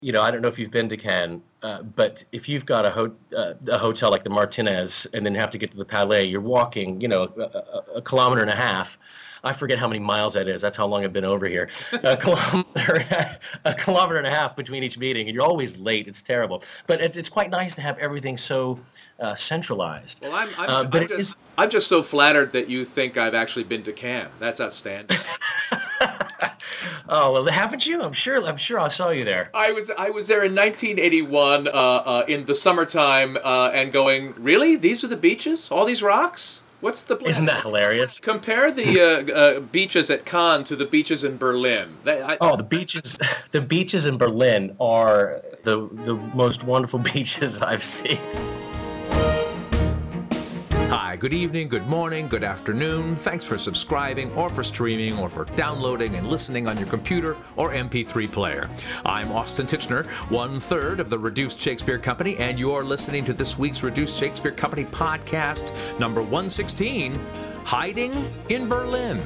I don't know if you've been to Cannes, but if you've got a hotel like the Martinez and then have to get to the Palais, you're walking, a kilometer and a half. I forget how many miles that is. That's how long I've been over here. A kilometer and a half between each meeting, and you're always late. It's terrible. But it's quite nice to have everything so centralized. Well, I'm just so flattered that you think I've actually been to Cannes. That's outstanding. Oh, well, haven't you? I'm sure I saw you there. I was there in 1981 in the summertime and going, really? These are the beaches? All these rocks? What's the plan? Isn't that hilarious? Compare the beaches at Cannes to the beaches in Berlin. The beaches in Berlin are the most wonderful beaches I've seen. Hi, good evening, good morning, good afternoon. Thanks for subscribing or for streaming or for downloading and listening on your computer or MP3 player. I'm Austin Tichenor, 1/3 of the Reduced Shakespeare Company, and you're listening to this week's Reduced Shakespeare Company podcast, number 116, Hiding in Berlin.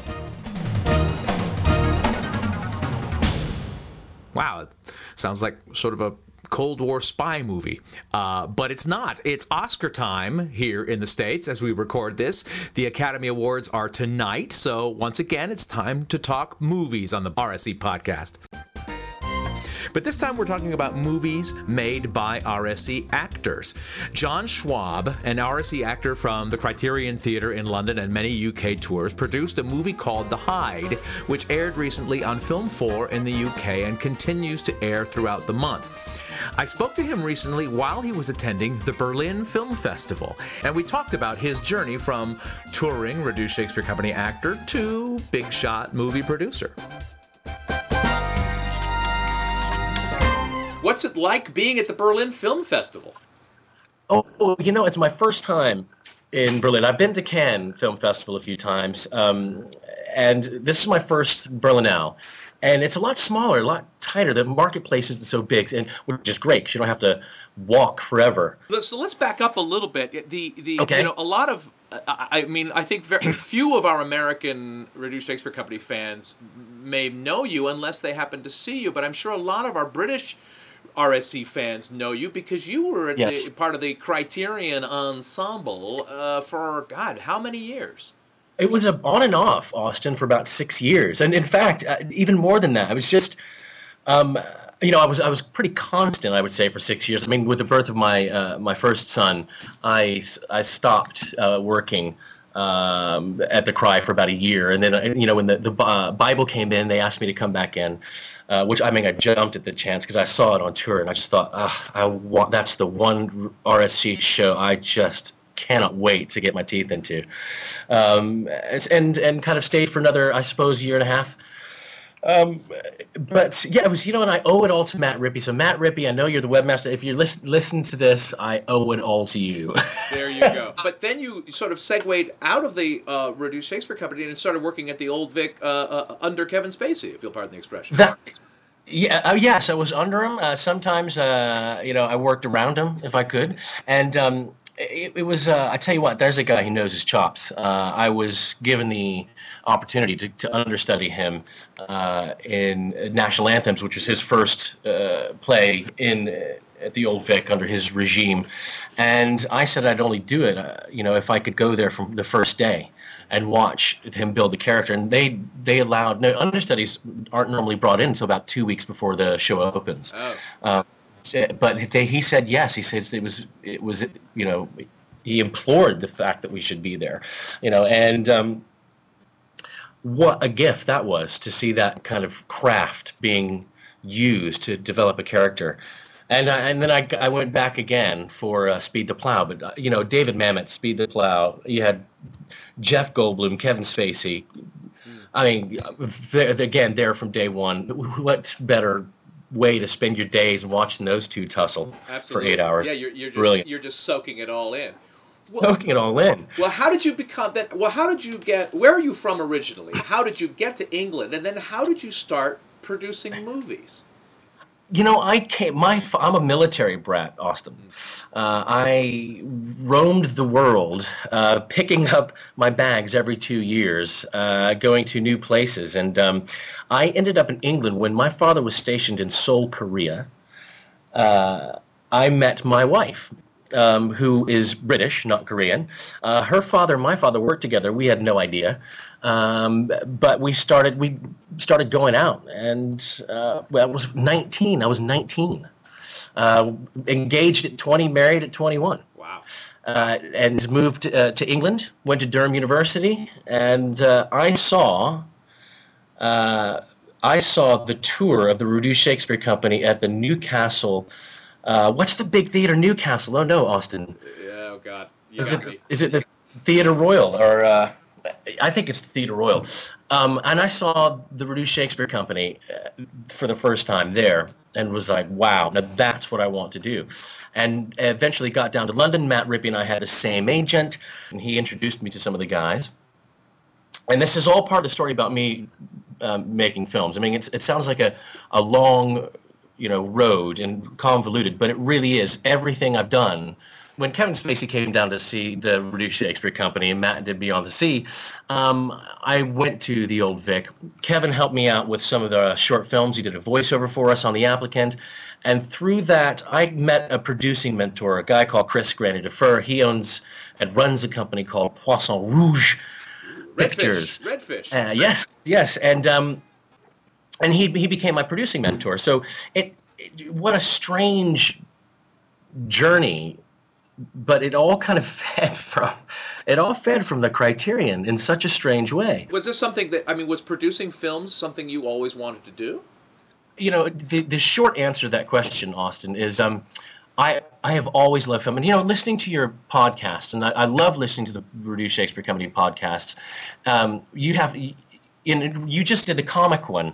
Wow, it sounds like sort of a Cold War spy movie, but it's not. It's Oscar time here in the States as we record this. The Academy Awards are tonight, so once again, it's time to talk movies on the RSE podcast. But this time we're talking about movies made by RSE actors. John Schwab, an RSE actor from the Criterion Theatre in London and many UK tours, produced a movie called The Hide, which aired recently on Film 4 in the UK and continues to air throughout the month. I spoke to him recently while he was attending the Berlin Film Festival, and we talked about his journey from touring Reduced Shakespeare Company actor to big shot movie producer. What's it like being at the Berlin Film Festival? Oh, it's my first time in Berlin. I've been to Cannes Film Festival a few times, and this is my first Berlinale. And it's a lot smaller, a lot tighter. The marketplace isn't so big, and which is great because you don't have to walk forever. So let's back up a little bit. Okay. A lot of, I think very few of our American Reduced Shakespeare Company fans may know you unless they happen to see you. But I'm sure a lot of our British RSC fans know you because you were part of the Criterion Ensemble for, God, how many years? It was on and off, Austin, for about 6 years, and in fact, even more than that. I was just, I was pretty constant, I would say, for 6 years. I mean, with the birth of my first son, I stopped working at the Cry for about a year, and then when the Bible came in, they asked me to come back in, which I jumped at the chance because I saw it on tour, and I just thought, that's the one RSC show I just cannot wait to get my teeth into, and kind of stayed for another, I suppose, year and a half. But yeah, it was, and I owe it all to Matt Rippey. So Matt Rippey, I know you're the webmaster. If you listen to this, I owe it all to you. There you go. But then you sort of segued out of the Reduced Shakespeare Company and started working at the Old Vic under Kevin Spacey, if you'll pardon the expression. Yes, I was under him. Sometimes, I worked around him if I could, and. It was, I tell you what, there's a guy who knows his chops. I was given the opportunity to understudy him in National Anthems, which was his first play at the Old Vic under his regime. And I said I'd only do it, if I could go there from the first day and watch him build the character. And they allowed, no, understudies aren't normally brought in until about 2 weeks before the show opens. Oh. But he said yes. He said it was he implored the fact that we should be there, and what a gift that was to see that kind of craft being used to develop a character. And then I went back again for Speed the Plow, but David Mamet, Speed the Plow. You had Jeff Goldblum, Kevin Spacey. I mean, they're from day one. What better way to spend your days and watching those two tussle for 8 hours? Yeah, you're just soaking it all in. Soaking it all in. Well, how did you become that? Well, how did you get? Where are you from originally? How did you get to England, and then how did you start producing movies? I'm a military brat, Austin. I roamed the world, picking up my bags every 2 years, going to new places. And I ended up in England when my father was stationed in Seoul, Korea. I met my wife, who is British, not Korean. Her father and my father worked together. We had no idea, but we started going out, and I was 19. I was 19, engaged at 20, married at 21. Wow. And moved to England. Went to Durham University, and I saw the tour of the Reduced Shakespeare Company at the Newcastle. What's the big theater, Newcastle? Oh no, Austin. Oh God. Is it the Theatre Royal, or I think it's the Theatre Royal? And I saw the Reduced Shakespeare Company for the first time there, and was like, wow, now that's what I want to do. And eventually got down to London. Matt Rippey and I had the same agent, and he introduced me to some of the guys. And this is all part of the story about me making films. I mean, it sounds like a long, road and convoluted, but it really is everything I've done. When Kevin Spacey came down to see the Reduced Shakespeare Company and Matt did Beyond the Sea, I went to the Old Vic. Kevin helped me out with some of the short films. He did a voiceover for us on The Applicant. And through that, I met a producing mentor, a guy called Chris Granny-Defer. He owns and runs a company called Poisson Rouge Pictures. Redfish. Yes. And he became my producing mentor. So what a strange journey, but it all kind of fed from the Criterion in such a strange way. Was this something was producing films something you always wanted to do? The short answer to that question, Austin, is I have always loved film. And, listening to your podcast, and I love listening to the Reduced Shakespeare Company podcasts, you just did the comic one,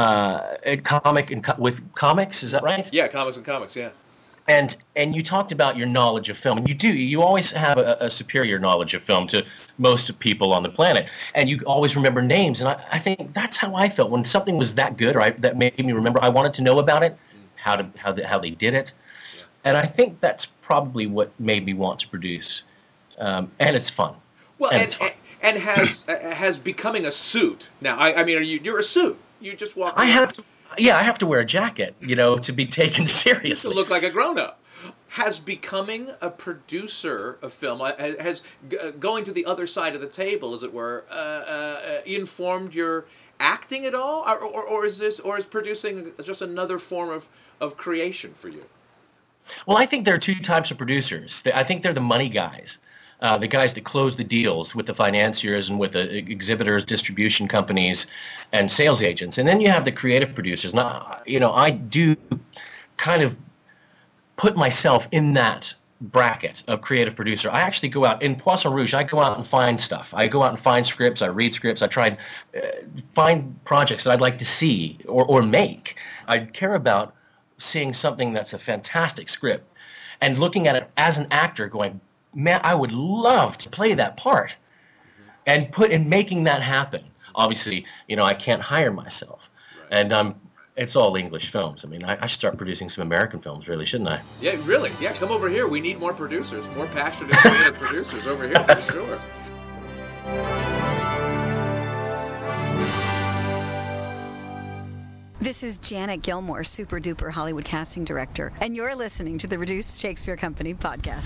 with comics, is that right? Yeah, comics and comics, yeah. And you talked about your knowledge of film, and you always have a superior knowledge of film to most people on the planet, and you always remember names, and I think that's how I felt when something was that good, or that made me remember. I wanted to know about it, how they did it, and I think that's probably what made me want to produce, and it's fun. Well, and has becoming a suit now. You're a suit. You just walk around. I have to wear a jacket, to be taken seriously. To look like a grown-up. Has becoming a producer of film, has going to the other side of the table, as it were, informed your acting at all, or is producing just another form of creation for you? Well, I think there are two types of producers. I think they're the money guys. The guys that close the deals with the financiers and with the exhibitors, distribution companies, and sales agents. And then you have the creative producers. And I do kind of put myself in that bracket of creative producer. I actually go out in Poisson Rouge. I go out and find stuff. I go out and find scripts. I read scripts. I try and find projects that I'd like to see or make. I care about seeing something that's a fantastic script and looking at it as an actor going, man, I would love to play that part, and making that happen. Obviously, I can't hire myself, right. And it's all English films. I should start producing some American films, really, shouldn't I? Yeah, really. Yeah, come over here. We need more producers, more passionate creative producers over here for sure. This is Janet Gilmore, super duper Hollywood casting director, and you're listening to the Reduced Shakespeare Company podcast.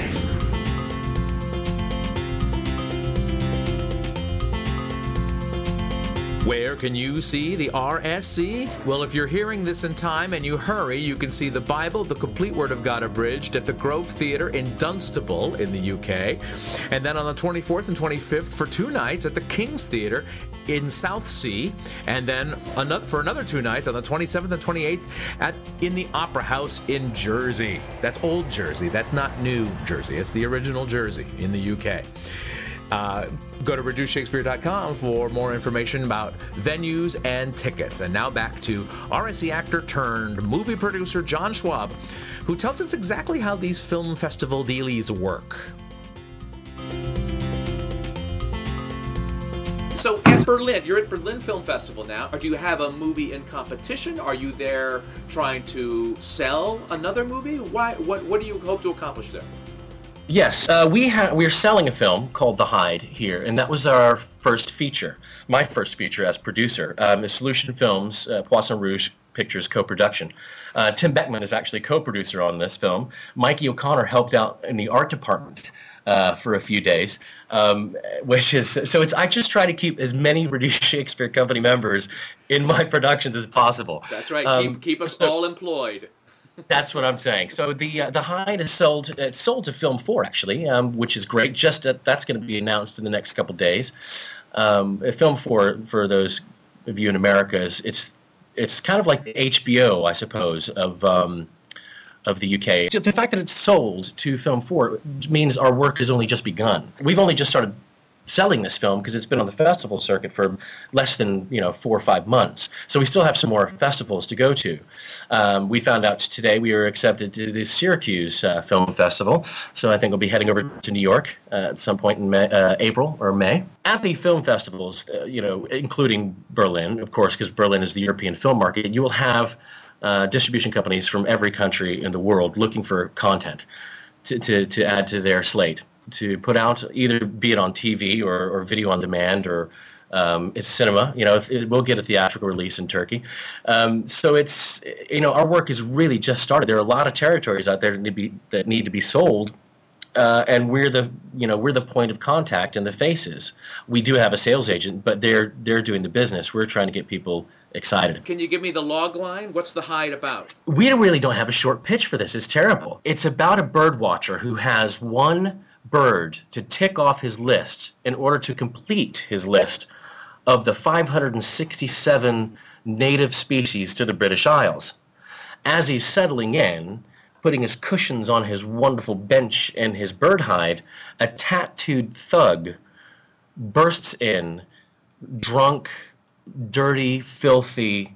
Where can you see the RSC? Well, if you're hearing this in time and you hurry, you can see the Bible, the Complete Word of God Abridged, at the Grove Theatre in Dunstable in the UK. And then on the 24th and 25th for 2 nights at the King's Theatre in Southsea. And then for another 2 nights on the 27th and 28th in the Opera House in Jersey. That's old Jersey. That's not New Jersey. It's the original Jersey in the UK. Go to reducedshakespeare.com for more information about venues and tickets. And now back to RSC actor turned movie producer John Schwab, who tells us exactly how these film festival dealies work. So at Berlin, you're at Berlin Film Festival now. Or do you have a movie in competition? Are you there trying to sell another movie? Why? What do you hope to accomplish there? Yes, we're selling a film called The Hide here, and that was our first feature. My first feature as producer. Is Solution Films, Poisson Rouge Pictures co-production. Tim Beckman is actually co-producer on this film. Mikey O'Connor helped out in the art department for a few days, which is so. I just try to keep as many Reduced Shakespeare Company members in my productions as possible. That's right. Keep us all employed. That's what I'm saying. So the Hide is sold. It's sold to Film 4 actually, which is great. That's going to be announced in the next couple days. Film 4, for those of you in America, it's kind of like the HBO, I suppose, of the UK. The fact that it's sold to Film 4 means our work has only just begun. We've only just started selling this film because it's been on the festival circuit for less than 4 or 5 months. So we still have some more festivals to go to. We found out today we were accepted to the Syracuse Film Festival. So I think we'll be heading over to New York at some point in April or May. At the film festivals, including Berlin, of course, because Berlin is the European film market, you will have distribution companies from every country in the world looking for content to add to their slate, to put out, either be it on TV or video on demand, or it's cinema. We'll get a theatrical release in Turkey. So it's, our work has really just started. There are a lot of territories out there that need to be sold, and we're the point of contact and the faces. We do have a sales agent, but they're doing the business. We're trying to get people excited. Can you give me the log line? What's The Hide about? We really don't have a short pitch for this. It's terrible. It's about a bird watcher who has one bird to tick off his list in order to complete his list of the 567 native species to the British Isles. As he's settling in, putting his cushions on his wonderful bench and his bird hide, a tattooed thug bursts in, drunk, dirty, filthy,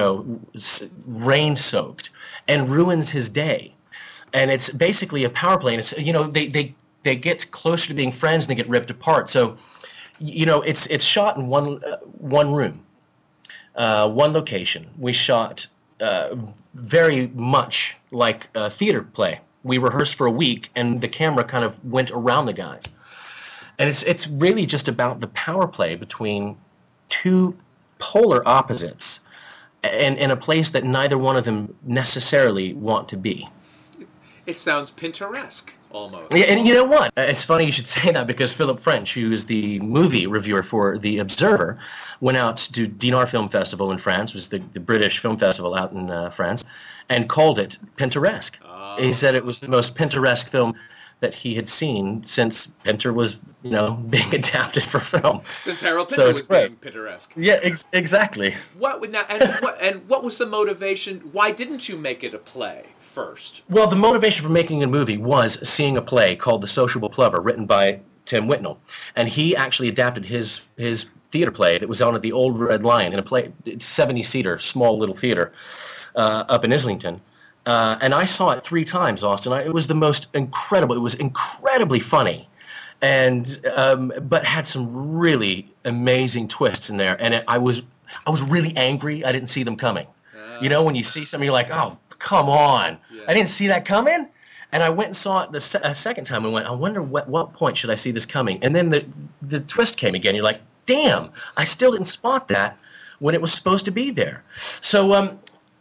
rain-soaked, and ruins his day. And it's basically a power play. And it's, they get closer to being friends and they get ripped apart. So, it's shot in one room, one location. We shot very much like a theater play. We rehearsed for a week, and the camera kind of went around the guys. And it's really just about the power play between two polar opposites, and in a place that neither one of them necessarily want to be. It sounds Pinteresque, almost. Yeah, and you know what? It's funny you should say that, because Philip French, who is the movie reviewer for The Observer, went out to Dinard Film Festival in France, which is the British film festival out in France, and called it Pinteresque. Oh. He said it was the most Pinteresque film that he had seen since Pinter was, being adapted for film. Since Harold Pinter was being Pinteresque. Yeah, exactly. What was the motivation? Why didn't you make it a play first? Well, the motivation for making a movie was seeing a play called The Sociable Plover, written by Tim Whitnell, and he actually adapted his theater play that was on at the Old Red Lion in a 70-seater, small little theater up in Islington. And I saw it 3 times, Austin. It was the most incredible. It was incredibly funny, and but had some really amazing twists in there. And I was really angry. I didn't see them coming. When you see something, you're like, oh, come on! Yeah. I didn't see that coming. And I went and saw it the second time. I went, I wonder what point should I see this coming? And then the twist came again. You're like, damn! I still didn't spot that when it was supposed to be there. So.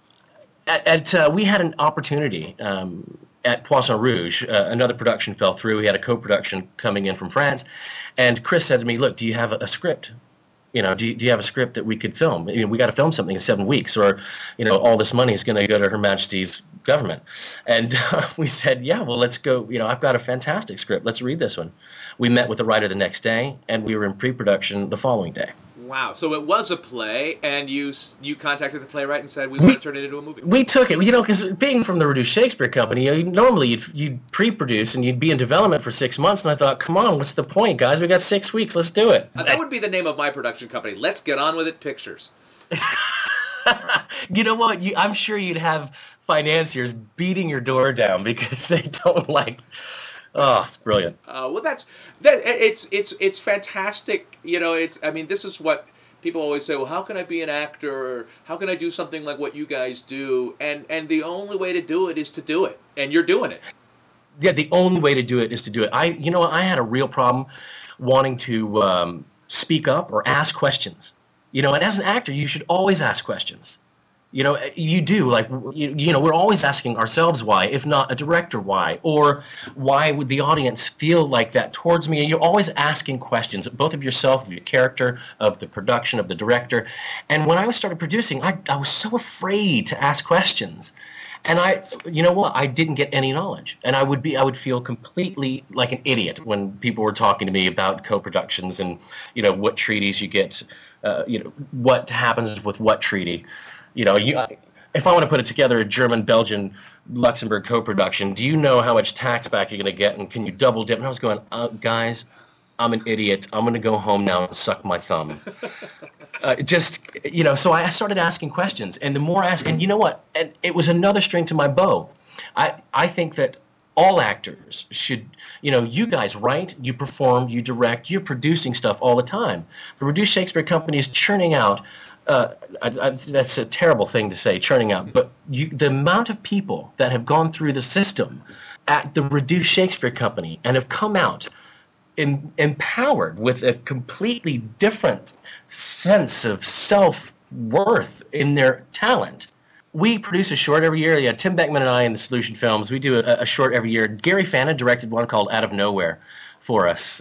We had an opportunity at Poisson Rouge. Another production fell through. We had a co-production coming in from France, and Chris said to me, "Look, do you have a script? Do you have a script that we could film? We got to film something in 7 weeks, or all this money is going to go to Her Majesty's government." And we said, "Yeah, well, let's go. I've got a fantastic script. Let's read this one." We met with the writer the next day, and we were in pre-production the following day. Wow. So it was a play, and you contacted the playwright and said, we want to turn it into a movie. We took it, because being from the Reduced Shakespeare Company, normally you'd pre-produce and you'd be in development for 6 months, and I thought, come on, what's the point, guys? We got 6 weeks, let's do it. That would be the name of my production company. Let's Get On With It Pictures. You know what? I'm sure you'd have financiers beating your door down because they don't like Oh, it's brilliant. Well, it's fantastic. This is what people always say. Well, how can I be an actor? Or how can I do something like what you guys do? And the only way to do it is to do it, and you're doing it. Yeah, the only way to do it is to do it. I had a real problem wanting to speak up or ask questions. And as an actor, you should always ask questions. You do, like, we're always asking ourselves why, if not a director why, or why would the audience feel like that towards me? And you're always asking questions, both of yourself, of your character, of the production, of the director. And when I started producing, I was so afraid to ask questions. And I didn't get any knowledge, and I would feel completely like an idiot when people were talking to me about co-productions and what treaties you get, what happens with what treaty. If I want to put it together, a German, Belgian, Luxembourg co-production, do you know how much tax back you're going to get, and can you double dip? And I was going, guys, I'm an idiot. I'm going to go home now and suck my thumb. So I started asking questions, and the more I asked, and you know what? And it was another string to my bow. I think that all actors should, you guys write, you perform, you direct, you're producing stuff all the time. The Reduced Shakespeare Company is churning out. That's a terrible thing to say, churning out, but the amount of people that have gone through the system at the Reduced Shakespeare Company and have come out empowered with a completely different sense of self-worth in their talent. We produce a short every year. Yeah, Tim Beckman and I in the Solution Films, we do a short every year. Gary Fannin directed one called Out of Nowhere for us.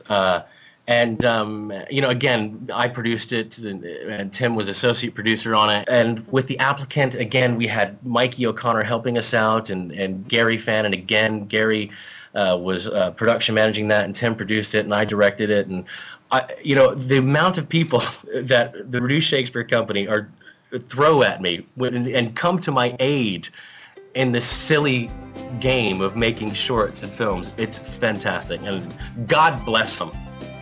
Again, I produced it, and Tim was associate producer on it. And with The Applicant, again, we had Mikey O'Connor helping us out, and Gary Fannin, again, Gary was production managing that, and Tim produced it, and I directed it. And the amount of people that the Reduced Shakespeare Company throw at me and come to my aid in this silly game of making shorts and films, it's fantastic, and God bless them.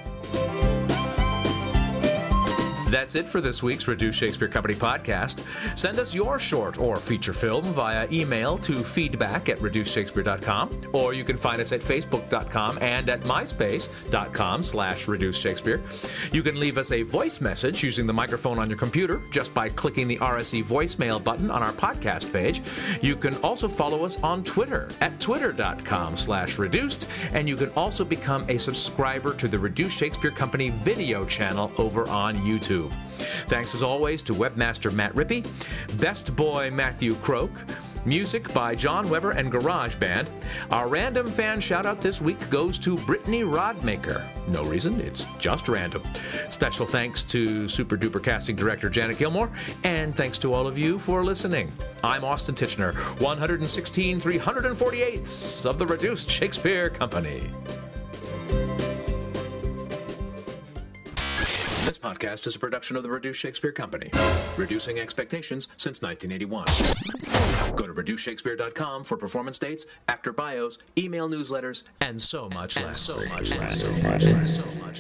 That's it for this week's Reduced Shakespeare Company podcast. Send us your short or feature film via email to feedback@reducedshakespeare.com, or you can find us at facebook.com and at myspace.com/reducedshakespeare. You can leave us a voice message using the microphone on your computer just by clicking the RSE voicemail button on our podcast page. You can also follow us on Twitter at twitter.com/reduced, and you can also become a subscriber to the Reduced Shakespeare Company video channel over on YouTube. Thanks as always to webmaster Matt Rippey, best boy Matthew Croak, music by John Weber and GarageBand. Our random fan shout-out this week goes to Brittany Rodmaker. No reason, it's just random. Special thanks to Super Duper casting director Janet Gilmore, and thanks to all of you for listening. I'm Austin Tichenor, 116 348ths of the Reduced Shakespeare Company. This podcast is a production of the Reduced Shakespeare Company, reducing expectations since 1981. Go to reducedshakespeare.com for performance dates, actor bios, email newsletters, and so much less.